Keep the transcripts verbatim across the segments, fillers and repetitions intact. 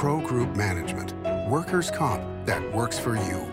Pro Group Management. Workers' comp that works for you.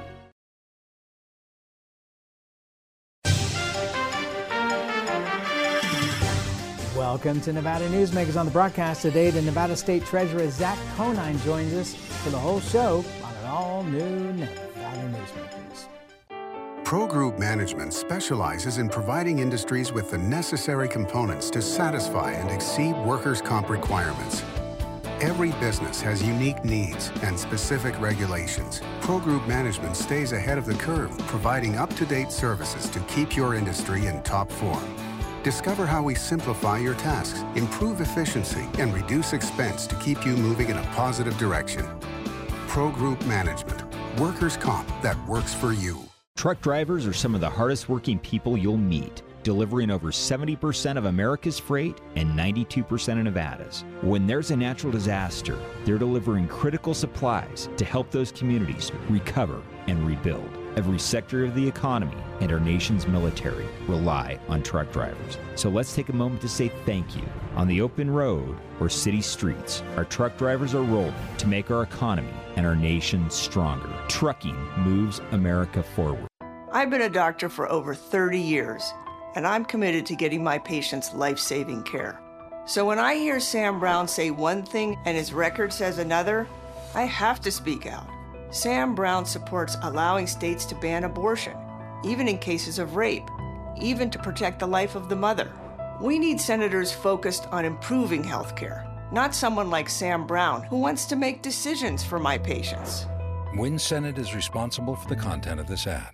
Welcome to Nevada Newsmakers. On the broadcast today, the Nevada State Treasurer Zach Conine joins us for the whole show on an all-new Nevada Newsmakers. Pro Group Management specializes in providing industries with the necessary components to satisfy and exceed workers' comp requirements. Every business has unique needs and specific regulations. Pro Group Management stays ahead of the curve, providing up-to-date services to keep your industry in top form. Discover how we simplify your tasks, improve efficiency, and reduce expense to keep you moving in a positive direction. Pro Group Management. Workers' comp that works for you. Truck drivers are some of the hardest working people you'll meet, delivering over seventy percent of America's freight and ninety-two percent of Nevada's. When there's a natural disaster, they're delivering critical supplies to help those communities recover and rebuild. Every sector of the economy and our nation's military rely on truck drivers. So let's take a moment to say thank you. On the open road or city streets, our truck drivers are rolling to make our economy and our nation stronger. Trucking moves America forward. I've been a doctor for over thirty years, and I'm committed to getting my patients life-saving care. So when I hear Sam Brown say one thing and his record says another, I have to speak out. Sam Brown supports allowing states to ban abortion, even in cases of rape, even to protect the life of the mother. We need senators focused on improving health care, not someone like Sam Brown who wants to make decisions for my patients. Win Senate is responsible for the content of this ad.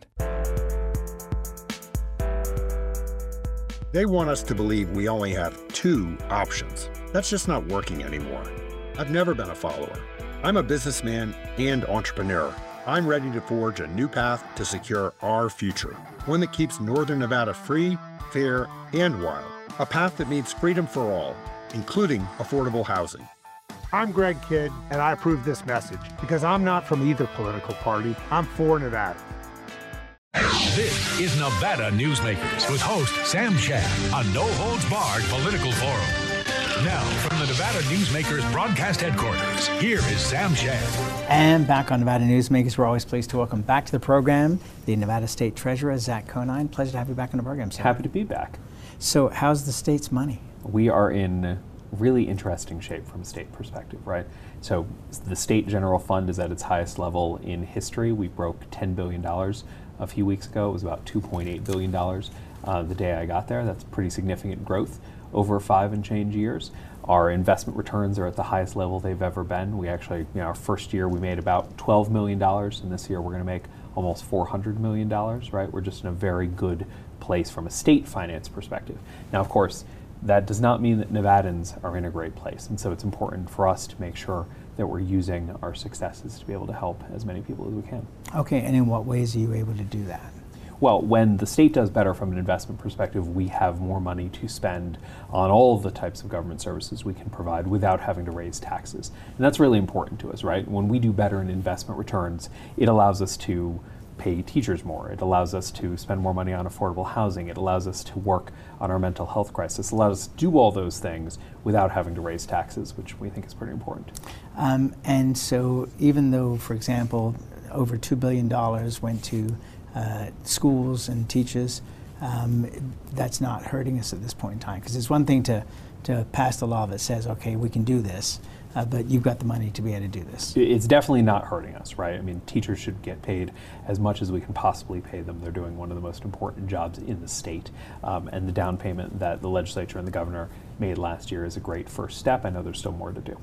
They want us to believe we only have two options. That's just not working anymore. I've never been a follower. I'm a businessman and entrepreneur. I'm ready to forge a new path to secure our future, one that keeps Northern Nevada free, fair, and wild. A path that means freedom for all, including affordable housing. I'm Greg Kidd, and I approve this message because I'm not from either political party. I'm for Nevada. This is Nevada Newsmakers with host Sam Shad on No Holds Barred Political Forum. Now, from the Nevada Newsmakers broadcast headquarters, here is Sam Shad. And back on Nevada Newsmakers, we're always pleased to welcome back to the program the Nevada State Treasurer, Zach Conine. Pleasure to have you back on the program, sir. Happy to be back. So how's the state's money? We are in really interesting shape from a state perspective, right? So the state general fund is at its highest level in history. We broke ten billion dollars a few weeks ago. It was about two point eight billion dollars uh, the day I got there. That's pretty significant growth over five and change years. Our investment returns are at the highest level they've ever been. We actually, you know, our first year we made about twelve million dollars, and this year we're going to make almost four hundred million dollars, right? We're just in a very good place from a state finance perspective. Now, of course, that does not mean that Nevadans are in a great place, and so it's important for us to make sure that we're using our successes to be able to help as many people as we can. Okay, and in what ways are you able to do that? Well, when the state does better from an investment perspective, we have more money to spend on all of the types of government services we can provide without having to raise taxes. And that's really important to us, right? When we do better in investment returns, it allows us to pay teachers more. It allows us to spend more money on affordable housing. It allows us to work on our mental health crisis. It allows us to do all those things without having to raise taxes, which we think is pretty important. Um, and so even though, for example, over two billion dollars went to Uh, schools and teachers, um, that's not hurting us at this point in time. Because it's one thing to, to pass the law that says, okay, we can do this, uh, but you've got the money to be able to do this. It's definitely not hurting us, right? I mean, teachers should get paid as much as we can possibly pay them. They're doing one of the most important jobs in the state. Um, and the down payment that the legislature and the governor made last year is a great first step. I know there's still more to do.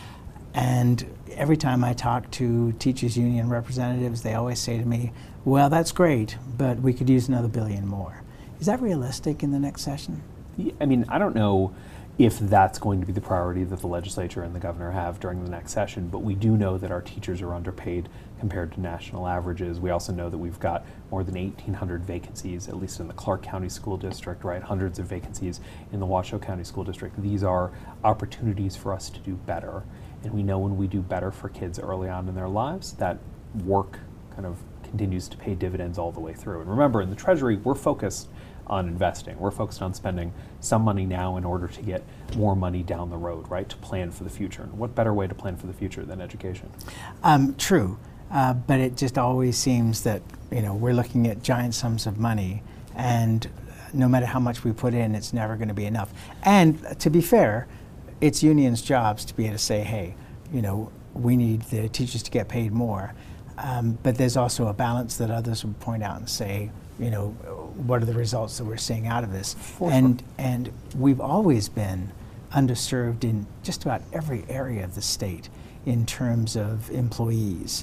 And every time I talk to teachers union representatives, they always say to me, well, that's great, but we could use another billion more. Is that realistic in the next session? Yeah, I mean, I don't know if that's going to be the priority that the legislature and the governor have during the next session, but we do know that our teachers are underpaid compared to national averages. We also know that we've got more than eighteen hundred vacancies, at least in the Clark County School District, right? Hundreds of vacancies in the Washoe County School District. These are opportunities for us to do better. And we know when we do better for kids early on in their lives, that work kind of continues to pay dividends all the way through. And remember, in the Treasury, we're focused on investing. We're focused on spending some money now in order to get more money down the road, right, to plan for the future. And what better way to plan for the future than education? Um, true, uh, but it just always seems that, you know, we're looking at giant sums of money, and no matter how much we put in, it's never going to be enough. And to be fair, it's unions' jobs to be able to say, hey, you know, we need the teachers to get paid more. Um, but there's also a balance that others would point out and say, you know, what are the results that we're seeing out of this? For and sure. and we've always been underserved in just about every area of the state in terms of employees.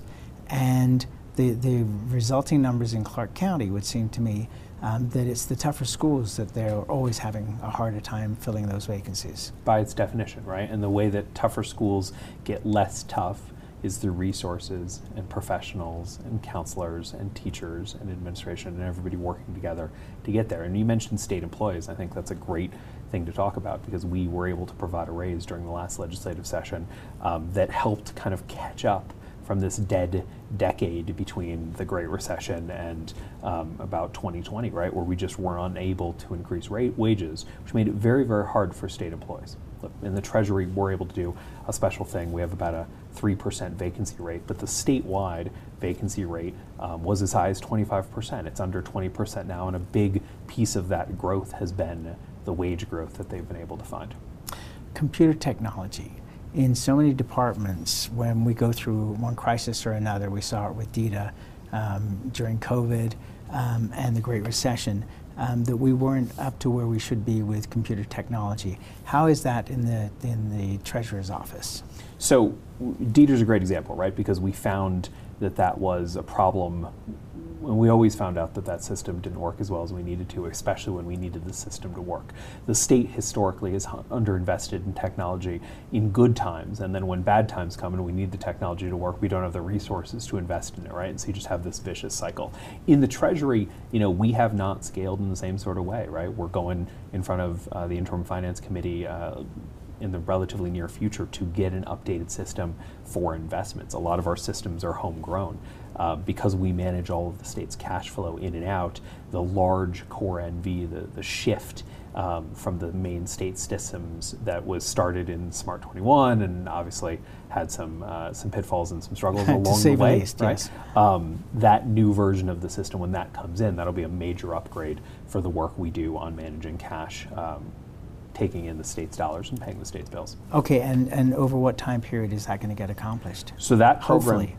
And the, the resulting numbers in Clark County would seem to me um, that it's the tougher schools that they're always having a harder time filling those vacancies. By its definition, right? And the way that tougher schools get less tough is through resources and professionals and counselors and teachers and administration and everybody working together to get there. And you mentioned state employees. I think that's a great thing to talk about because we were able to provide a raise during the last legislative session um, that helped kind of catch up from this dead decade between the Great Recession and um, about twenty twenty, right, where we just were unable to increase rate wages, which made it very, very hard for state employees. In the Treasury, we're able to do a special thing. We have about a three percent vacancy rate, but the statewide vacancy rate um, was as high as twenty-five percent. It's under twenty percent now, and a big piece of that growth has been the wage growth that they've been able to find. Computer technology. In so many departments, when we go through one crisis or another, we saw it with DITA um, during COVID um, and the Great Recession, um, that we weren't up to where we should be with computer technology. How is that in the in the Treasurer's office? So DITA's a great example, right? Because we found that that was a problem. And we always found out that that system didn't work as well as we needed to, especially when we needed the system to work. The state historically is underinvested in technology in good times, and then when bad times come and we need the technology to work, we don't have the resources to invest in it, right? And so you just have this vicious cycle. In the Treasury, you know, we have not scaled in the same sort of way, right? We're going in front of uh, the Interim Finance Committee uh, in the relatively near future to get an updated system for investments. A lot of our systems are homegrown. Uh, because we manage all of the state's cash flow in and out, the large core N V, the, the shift um, from the main state systems that was started in Smart twenty-one and obviously had some uh, some pitfalls and some struggles along the way, least, right? Yes. Um, that new version of the system, when that comes in, that'll be a major upgrade for the work we do on managing cash, um, taking in the state's dollars and paying the state's bills. Okay, and, and over what time period is that going to get accomplished? So that program, hopefully.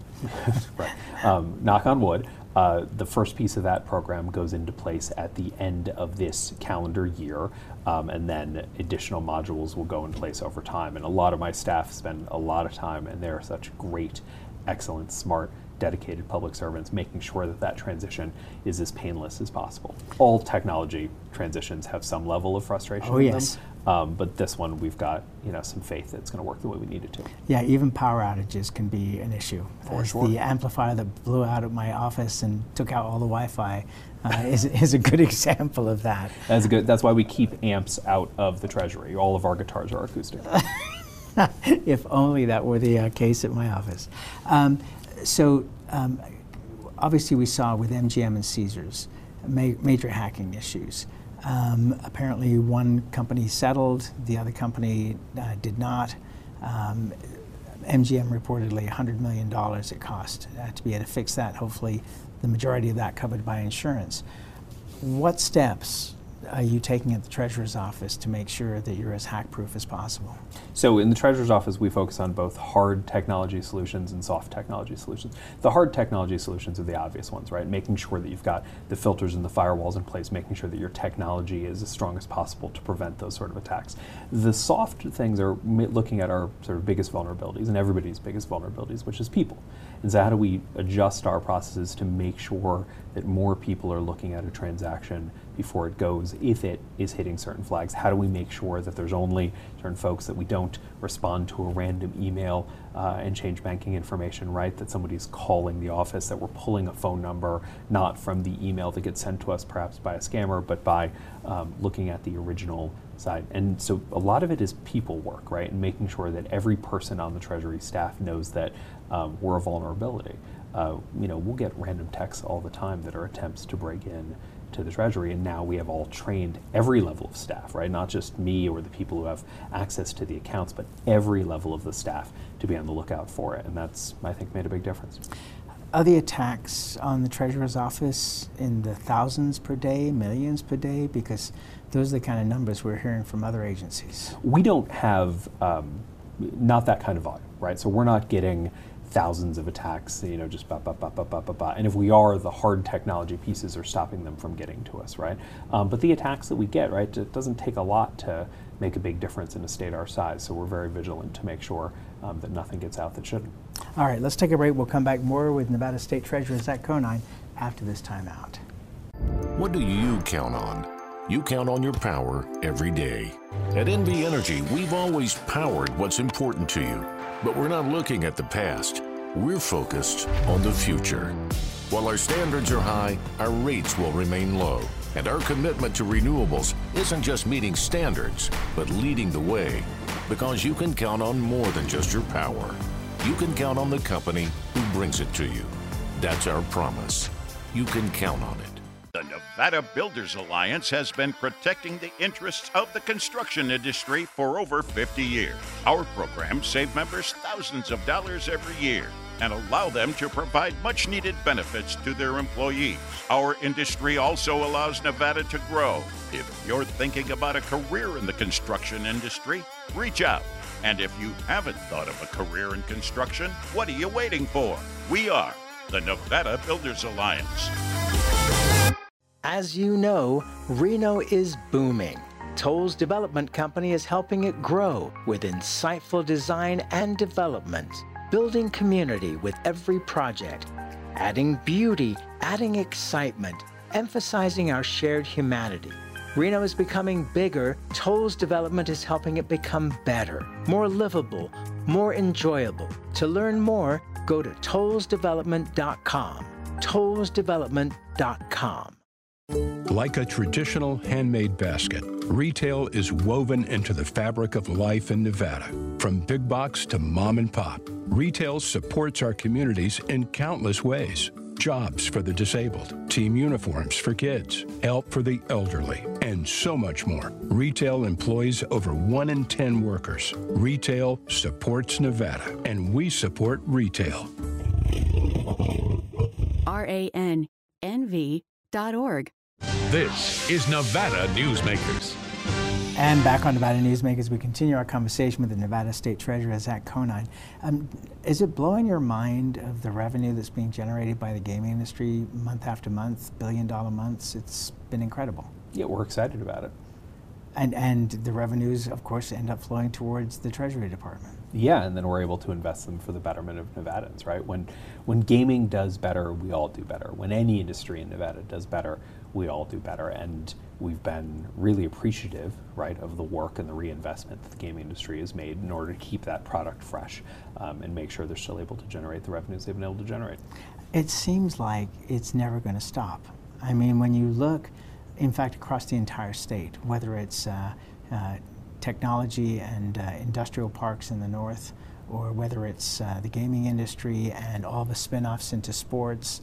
right. Um, knock on wood, uh, the first piece of that program goes into place at the end of this calendar year, um, and then additional modules will go in place over time. And a lot of my staff spend a lot of time, and they're such great, excellent, smart, dedicated public servants, making sure that that transition is as painless as possible. All technology transitions have some level of frustration oh, in yes. them. Um, but this one, we've got you know some faith that it's going to work the way we need it to. Yeah, even power outages can be an issue. For As sure. The amplifier that blew out at my office and took out all the Wi-Fi uh, is, is a good example of that. That's good. That's why we keep amps out of the Treasury. All of our guitars are acoustic. If only that were the uh, case at my office. Um, so um, obviously we saw with M G M and Caesars ma major hacking issues. Um, apparently one company settled, the other company uh, did not. Um, M G M reportedly one hundred million dollars it cost uh, to be able to fix that, hopefully the majority of that covered by insurance. What steps are you taking at the Treasurer's office to make sure that you're as hack-proof as possible? So in the Treasurer's office, we focus on both hard technology solutions and soft technology solutions. The hard technology solutions are the obvious ones, right? Making sure that you've got the filters and the firewalls in place, making sure that your technology is as strong as possible to prevent those sort of attacks. The soft things are looking at our sort of biggest vulnerabilities and everybody's biggest vulnerabilities, which is people. And so how do we adjust our processes to make sure that more people are looking at a transaction before it goes, if it is hitting certain flags? How do we make sure that there's only certain folks, that we don't respond to a random email uh, and change banking information, right? That somebody's calling the office, that we're pulling a phone number, not from the email that gets sent to us perhaps by a scammer, but by um, looking at the original side. And so a lot of it is people work, right? And making sure that every person on the Treasury staff knows that um, we're a vulnerability. Uh, you know, we'll get random texts all the time that are attempts to break in to the Treasury, and now we have all trained every level of staff, right? Not just me or the people who have access to the accounts, but every level of the staff to be on the lookout for it, and that's, I think, made a big difference. Are the attacks on the Treasurer's office in the thousands per day, millions per day? Because those are the kind of numbers we're hearing from other agencies. We don't have, um, not that kind of volume, right? So we're not getting thousands of attacks, you know, just ba ba ba ba ba ba ba. And if we are, the hard technology pieces are stopping them from getting to us, right? Um, but the attacks that we get, right, it doesn't take a lot to make a big difference in a state our size. So we're very vigilant to make sure um, that nothing gets out that shouldn't. All right, let's take a break. We'll come back more with Nevada State Treasurer Zach Conine after this timeout. What do you count on? You count on your power every day. At N V Energy, we've always powered what's important to you. But we're not looking at the past. We're focused on the future. While our standards are high, our rates will remain low. And our commitment to renewables isn't just meeting standards, but leading the way. Because you can count on more than just your power. You can count on the company who brings it to you. That's our promise. You can count on it. The Nevada Builders Alliance has been protecting the interests of the construction industry for over fifty years. Our programs save members thousands of dollars every year and allow them to provide much-needed benefits to their employees. Our industry also allows Nevada to grow. If you're thinking about a career in the construction industry, reach out. And if you haven't thought of a career in construction, what are you waiting for? We are the Nevada Builders Alliance. As you know, Reno is booming. Toll's Development Company is helping it grow with insightful design and development, building community with every project, adding beauty, adding excitement, emphasizing our shared humanity. Reno is becoming bigger. Toll's Development is helping it become better, more livable, more enjoyable. To learn more, go to tolls development dot com. tolls development dot com. Like a traditional handmade basket, retail is woven into the fabric of life in Nevada. From big box to mom and pop, retail supports our communities in countless ways. Jobs for the disabled, team uniforms for kids, help for the elderly, and so much more. Retail employs over one in ten workers. Retail supports Nevada, and we support retail. R A N N V dot org. This is Nevada Newsmakers. And back on Nevada Newsmakers, we continue our conversation with the Nevada State Treasurer, Zach Conine. Um, is it blowing your mind of the revenue that's being generated by the gaming industry month after month, billion dollar months? It's been incredible. Yeah, we're excited about it. And, and the revenues, of course, end up flowing towards the Treasury Department. Yeah, and then we're able to invest them for the betterment of Nevadans, right? When, when gaming does better, we all do better. When any industry in Nevada does better, we all do better. And we've been really appreciative, right, of the work and the reinvestment that the gaming industry has made in order to keep that product fresh um, and make sure they're still able to generate the revenues they've been able to generate. It seems like it's never going to stop. I mean, when you look, in fact, across the entire state, whether it's uh, uh, technology and uh, industrial parks in the north, or whether it's uh, the gaming industry and all the spin-offs into sports,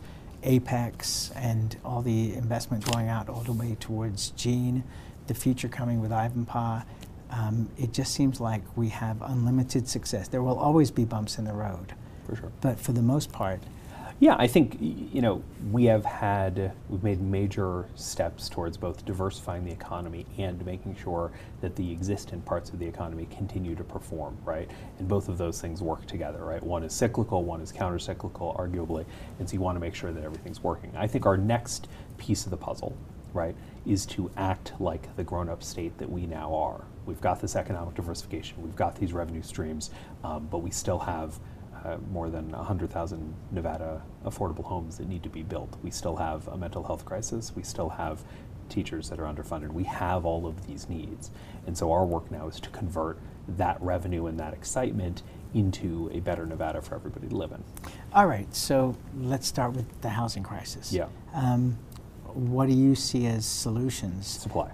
Apex, and all the investment going out all the way towards Gene, the future coming with Ivanpah, um, it just seems like we have unlimited success. There will always be bumps in the road. For sure. But for the most part, yeah, I think, you know, we have had, we've made major steps towards both diversifying the economy and making sure that the existent parts of the economy continue to perform, right? And both of those things work together, right? One is cyclical, one is counter-cyclical, arguably, and so you want to make sure that everything's working. I think our next piece of the puzzle, right, is to act like the grown-up state that we now are. We've got this economic diversification, we've got these revenue streams, um, but we still have Uh, more than one hundred thousand Nevada affordable homes that need to be built. We still have a mental health crisis. We still have teachers that are underfunded. We have all of these needs. And so our work now is to convert that revenue and that excitement into a better Nevada for everybody to live in. All right, so let's start with the housing crisis. Yeah. Um, what do you see as solutions? Supply.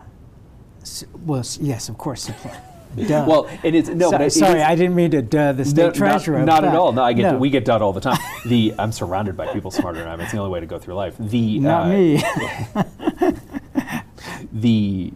S well, yes, of course, supply. Duh. Well, it is no. So, but it, sorry, it is, I didn't mean to duh the state no, treasurer. Not, not at all. No, I get no. we get done all the time. The I'm surrounded by people smarter than I am. It's the only way to go through life. The not uh, me. the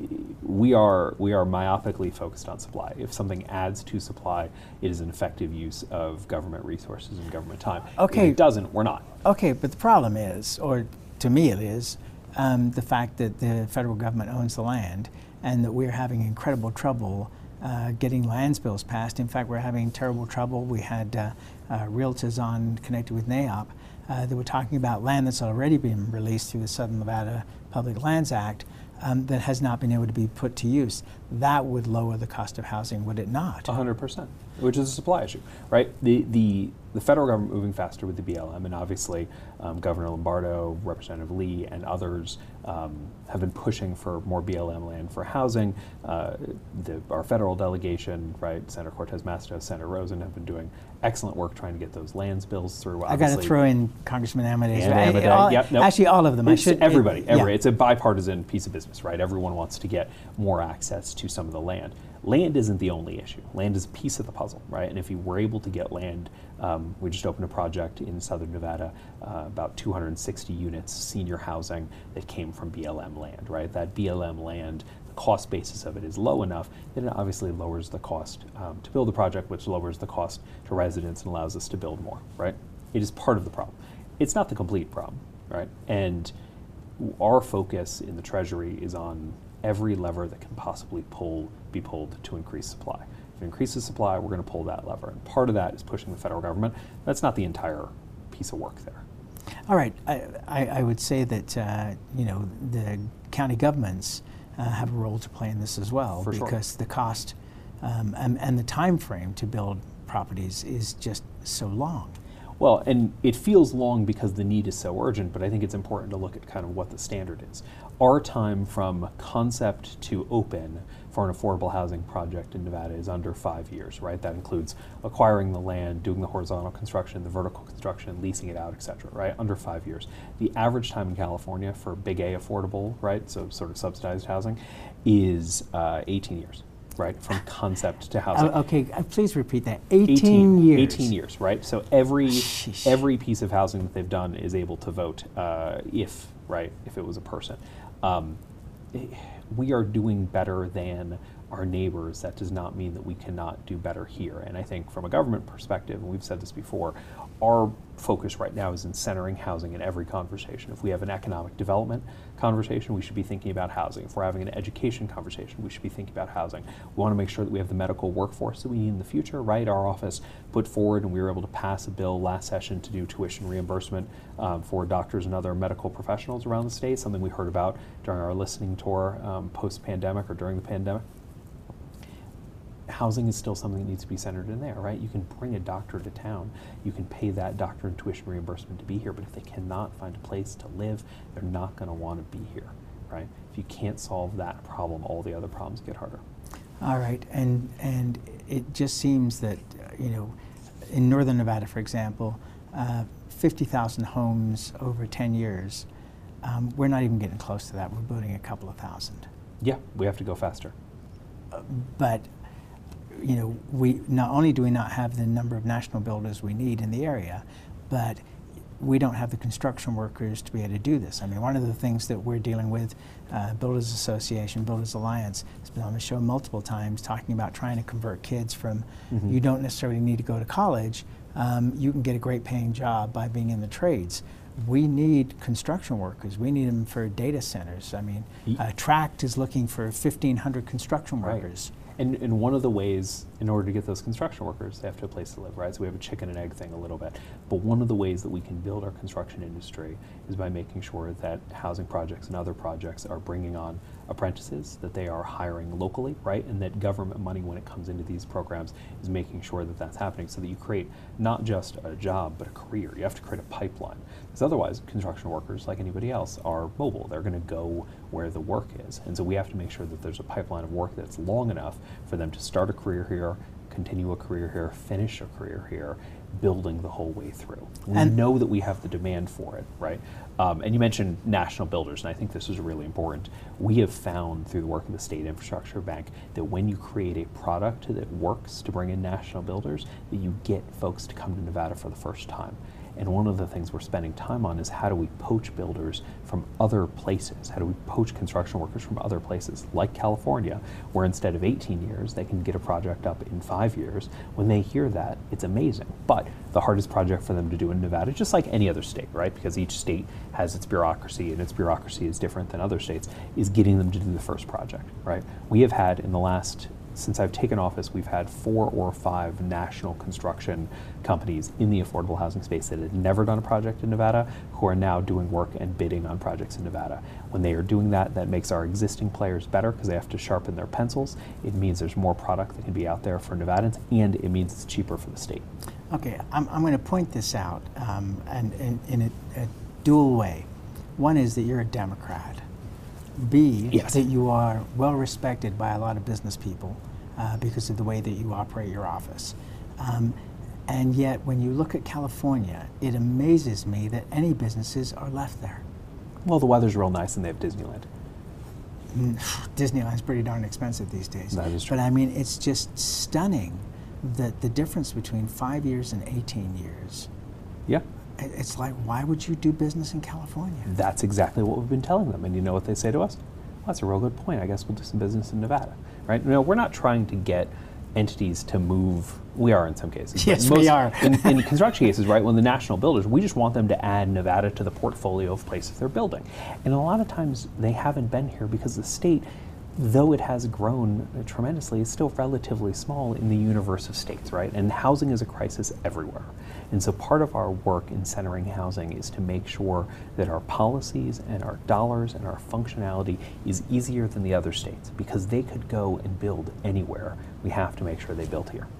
we are we are myopically focused on supply. If something adds to supply, it is an effective use of government resources and government time. Okay. If it doesn't, we're not. Okay, but the problem is, or to me it is, um, the fact that the federal government owns the land and that we're having incredible trouble uh, getting lands bills passed. In fact, we're having terrible trouble. We had uh, uh, realtors on connected with NAIOP uh, that were talking about land that's already been released through the Southern Nevada Public Lands Act um, that has not been able to be put to use. That would lower the cost of housing, would it not? one hundred percent, which is a supply issue, right? The, the, the federal government moving faster with the B L M, and obviously um, Governor Lombardo, Representative Lee, and others um, have been pushing for more B L M land for housing. Uh, the, our federal delegation, right, Senator Cortez Masto, Senator Rosen have been doing excellent work trying to get those lands bills through. I got to throw in Congressman Amadei. And Amadei. All, yep, nope. Actually, all of them. It's I should, everybody. It, every, yeah. It's a bipartisan piece of business, right? Everyone wants to get more access to some of the land. Land isn't the only issue. Land is a piece of the puzzle, right? And if you were able to get land, um, we just opened a project in Southern Nevada, uh, about two hundred sixty units, senior housing, that came from B L M land, right? That B L M land, the cost basis of it is low enough that it obviously lowers the cost um, to build the project, which lowers the cost to residents and allows us to build more, right? It is part of the problem. It's not the complete problem, right? And our focus in the Treasury is on every lever that can possibly pull, be pulled to increase supply. If it increases supply, we're going to pull that lever. And part of that is pushing the federal government. That's not the entire piece of work there. All right. I, I, I would say that, uh, you know, the county governments uh, have a role to play in this as well. For because sure. the cost um, and, and the time frame to build properties is just so long. Well, and it feels long because the need is so urgent, but I think it's important to look at kind of what the standard is. Our time from concept to open for an affordable housing project in Nevada is under five years, right? That includes acquiring the land, doing the horizontal construction, the vertical construction, leasing it out, et cetera, right? Under five years. The average time in California for big A affordable, right, so sort of subsidized housing, is uh, eighteen years. Right, from concept to housing. Uh, okay, uh, please repeat that. eighteen, eighteen years. eighteen years, right? So every Sheesh. every piece of housing that they've done is able to vote uh, if, right, if it was a person. Um, we are doing better than our neighbors. That does not mean that we cannot do better here. And I think from a government perspective, and we've said this before, our focus right now is in centering housing in every conversation. If we have an economic development conversation, we should be thinking about housing. If we're having an education conversation, we should be thinking about housing. We want to make sure that we have the medical workforce that we need in the future, right? Our office put forward, and we were able to pass a bill last session to do tuition reimbursement um, for doctors and other medical professionals around the state, something we heard about during our listening tour um, post-pandemic or during the pandemic. Housing is still something that needs to be centered in there, right? You can bring a doctor to town, you can pay that doctor in tuition reimbursement to be here, but if they cannot find a place to live, they're not going to want to be here, right? If you can't solve that problem, all the other problems get harder. All right, and and it just seems that, uh, you know, in Northern Nevada, for example, uh, fifty thousand homes over ten years, um, we're not even getting close to that. We're building a couple of thousand. Yeah, we have to go faster. Uh, but you know, we not only do we not have the number of national builders we need in the area, but we don't have the construction workers to be able to do this. I mean, one of the things that we're dealing with, uh, Builders Association, Builders Alliance, has been on the show multiple times talking about trying to convert kids from, mm-hmm. you don't necessarily need to go to college, um, you can get a great paying job by being in the trades. We need construction workers. We need them for data centers. I mean, uh, Tract is looking for fifteen hundred construction workers. Right. And, and one of the ways, in order to get those construction workers, they have to have a place to live, right? So we have a chicken and egg thing a little bit. But one of the ways that we can build our construction industry is by making sure that housing projects and other projects are bringing on apprentices, that they are hiring locally, right? And that government money, when it comes into these programs, is making sure that that's happening so that you create not just a job, but a career. You have to create a pipeline. Because otherwise, construction workers, like anybody else, are mobile. They're going to go where the work is. And so we have to make sure that there's a pipeline of work that's long enough for them to start a career here, continue a career here, finish a career here, building the whole way through. We and know that we have the demand for it, right? Um, and you mentioned national builders, and I think this is really important. We have found through the work of the State Infrastructure Bank that when you create a product that works to bring in national builders, that you get folks to come to Nevada for the first time. And one of the things we're spending time on is how do we poach builders from other places? How do we poach construction workers from other places, like California, where instead of eighteen years, they can get a project up in five years. When they hear that, it's amazing. But the hardest project for them to do in Nevada, just like any other state, right? Because each state has its bureaucracy, and its bureaucracy is different than other states, is getting them to do the first project, right? We have had in the last Since I've taken office, we've had four or five national construction companies in the affordable housing space that had never done a project in Nevada who are now doing work and bidding on projects in Nevada. When they are doing that, that makes our existing players better because they have to sharpen their pencils. It means there's more product that can be out there for Nevadans, and it means it's cheaper for the state. Okay, I'm, I'm going to point this out um, and, and in a, a dual way. One is that you're a Democrat. B, yes. that you are well respected by a lot of business people uh, because of the way that you operate your office. Um, and yet, when you look at California, it amazes me that any businesses are left there. Well, the weather's real nice and they have Disneyland. Mm, Disneyland's pretty darn expensive these days. That is true. But I mean, it's just stunning that the difference between five years and eighteen years. Yeah. It's like, why would you do business in California? That's exactly what we've been telling them. And you know what they say to us? Well, that's a real good point. I guess we'll do some business in Nevada, right? No, we're not trying to get entities to move. We are in some cases. Yes, most, we are. in, in construction cases, right, when the national builders, we just want them to add Nevada to the portfolio of places they're building. And a lot of times they haven't been here because the state, though it has grown tremendously, is still relatively small in the universe of states, right? And housing is a crisis everywhere. And so part of our work in centering housing is to make sure that our policies and our dollars and our functionality is easier than the other states, because they could go and build anywhere. We have to make sure they build here.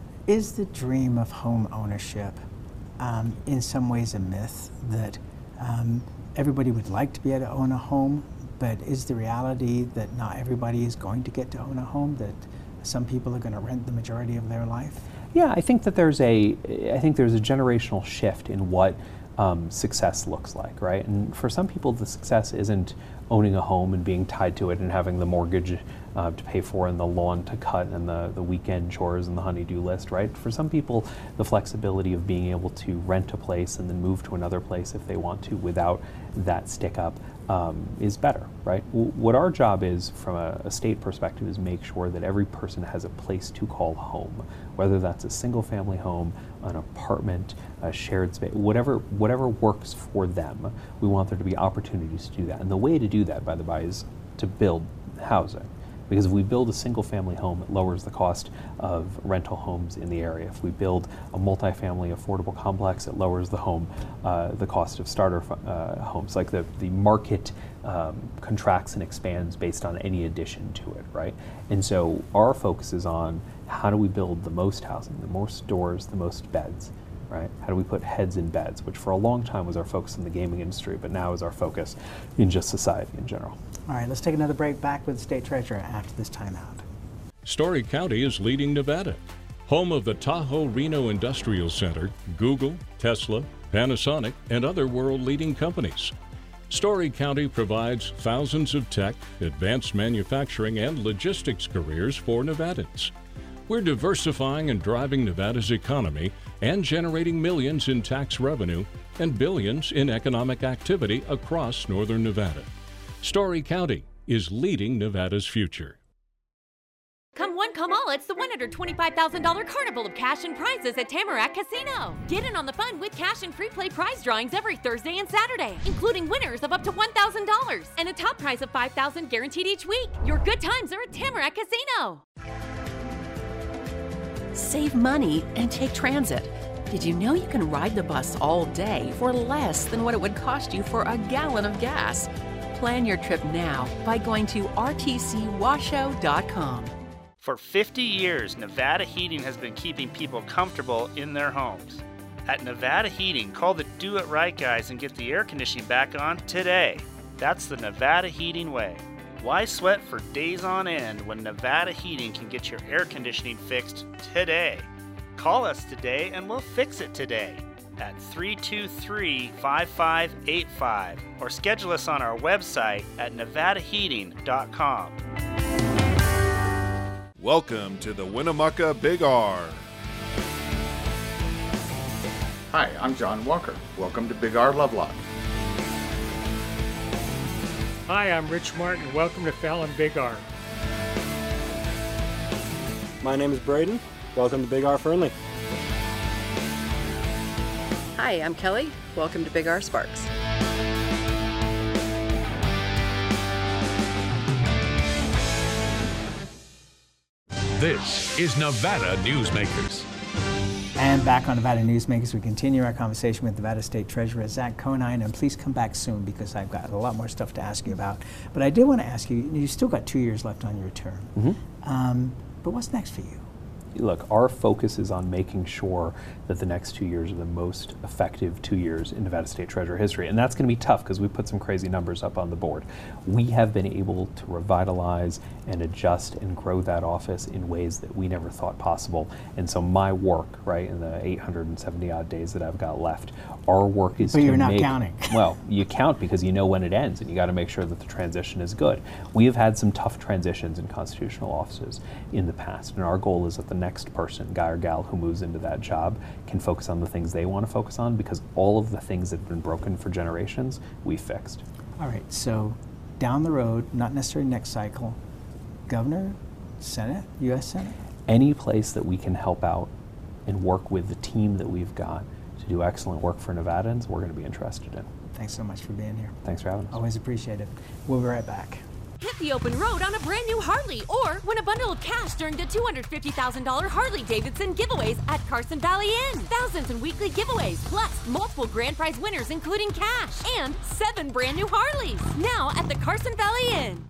Is the dream of home ownership um, in some ways a myth, that um, everybody would like to be able to own a home, but is the reality that not everybody is going to get to own a home, that some people are going to rent the majority of their life? Yeah, I think that there's a, I think there's a generational shift in what um, success looks like, right? And for some people, the success isn't owning a home and being tied to it and having the mortgage uh, to pay for and the lawn to cut and the, the weekend chores and the honey-do list, right? For some people, the flexibility of being able to rent a place and then move to another place if they want to without that stick-up um, is better, right? W- what our job is from a, a state perspective is make sure that every person has a place to call home, whether that's a single-family home, an apartment, a shared space, whatever whatever works for them. We want there to be opportunities to do that. And the way to do that, by the by, is to build housing. Because if we build a single-family home, it lowers the cost of rental homes in the area. If we build a multifamily affordable complex, it lowers the home, uh, the cost of starter uh, homes. Like the, the market um, contracts and expands based on any addition to it, right? And so our focus is on how do we build the most housing, the most doors, the most beds, right? How do we put heads in beds, which for a long time was our focus in the gaming industry, but now is our focus in just society in general. All right, let's take another break. Back with the State Treasurer after this timeout. Story County is leading Nevada. Home of the Tahoe Reno Industrial Center, Google, Tesla, Panasonic, and other world-leading companies. Story County provides thousands of tech, advanced manufacturing, and logistics careers for Nevadans. We're diversifying and driving Nevada's economy and generating millions in tax revenue and billions in economic activity across northern Nevada. Story County is leading Nevada's future. Come one, come all, it's the one hundred twenty-five thousand dollars Carnival of Cash and Prizes at Tamarack Casino. Get in on the fun with cash and free play prize drawings every Thursday and Saturday, including winners of up to one thousand dollars and a top prize of five thousand dollars guaranteed each week. Your good times are at Tamarack Casino. Save money and take transit. Did you know you can ride the bus all day for less than what it would cost you for a gallon of gas? Plan your trip now by going to r t c washoe dot com. For fifty years, Nevada Heating has been keeping people comfortable in their homes. At Nevada Heating, call the Do It Right guys and get the air conditioning back on today. That's the Nevada Heating way. Why sweat for days on end when Nevada Heating can get your air conditioning fixed today? Call us today and we'll fix it today at three two three, five five eight five or schedule us on our website at nevada heating dot com. Welcome to the Winnemucca Big R. Hi, I'm John Walker. Welcome to Big R Lovelock. Hi, I'm Rich Martin. Welcome to Fallon Big R. My name is Braden. Welcome to Big R Fernley. Hi, I'm Kelly. Welcome to Big R Sparks. This is Nevada Newsmakers. And back on Nevada Newsmakers, we continue our conversation with Nevada State Treasurer Zach Conine, and please come back soon because I've got a lot more stuff to ask you about. But I did want to ask you, you still got two years left on your term, Mm-hmm. um, but what's next for you? Look, our focus is on making sure that the next two years are the most effective two years in Nevada State Treasurer history. And that's going to be tough because we put some crazy numbers up on the board. We have been able to revitalize and adjust and grow that office in ways that we never thought possible. And so my work, right, in the eight hundred seventy odd days that I've got left, our work is but to you're not make, counting. Well, you count because you know when it ends and you got to make sure that the transition is good. We have had some tough transitions in constitutional offices in the past, and our goal is that the next person, guy or gal who moves into that job, can focus on the things they want to focus on, because all of the things that have been broken for generations, we fixed. All right, so down the road, not necessarily next cycle, governor, Senate, U S Senate? Any place that we can help out and work with the team that we've got to do excellent work for Nevadans, we're going to be interested in. Thanks so much for being here. Thanks for having us. Always appreciate it. We'll be right back. Hit the open road on a brand new Harley or win a bundle of cash during the two hundred fifty thousand dollars Harley-Davidson giveaways at Carson Valley Inn. Thousands in weekly giveaways, plus multiple grand prize winners including cash and seven brand new Harleys. Now at the Carson Valley Inn.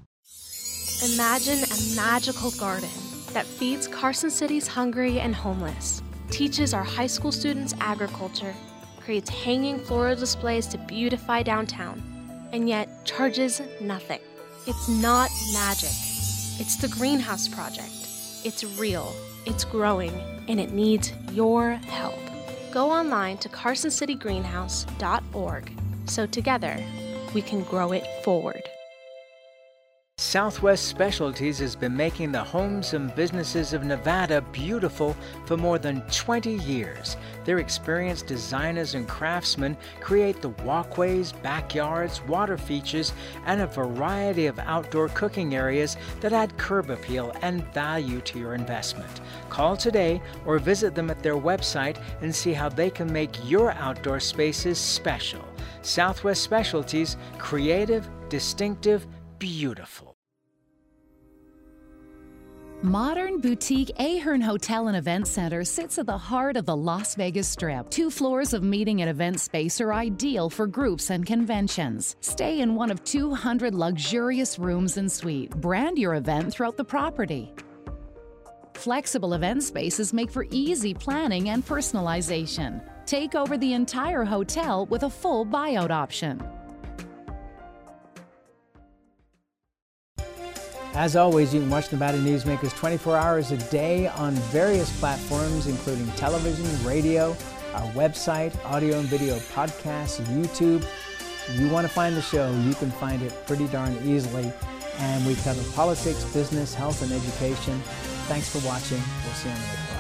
Imagine a magical garden that feeds Carson City's hungry and homeless, teaches our high school students agriculture, creates hanging floral displays to beautify downtown, and yet charges nothing. It's not magic. It's the Greenhouse Project. It's real, it's growing, and it needs your help. Go online to carson city greenhouse dot org so together we can grow it forward. Southwest Specialties has been making the homes and businesses of Nevada beautiful for more than twenty years. Their experienced designers and craftsmen create the walkways, backyards, water features, and a variety of outdoor cooking areas that add curb appeal and value to your investment. Call today or visit them at their website and see how they can make your outdoor spaces special. Southwest Specialties, creative, distinctive, beautiful. Modern boutique Ahern Hotel and Event Center sits at the heart of the Las Vegas Strip. Two floors of meeting and event space are ideal for groups and conventions. Stay in one of two hundred luxurious rooms and suites. Brand your event throughout the property. Flexible event spaces make for easy planning and personalization. Take over the entire hotel with a full buyout option. As always, you can watch Nevada Newsmakers twenty-four hours a day on various platforms, including television, radio, our website, audio and video podcasts, YouTube. If you want to find the show, you can find it pretty darn easily. And we cover politics, business, health, and education. Thanks for watching. We'll see you on the next one.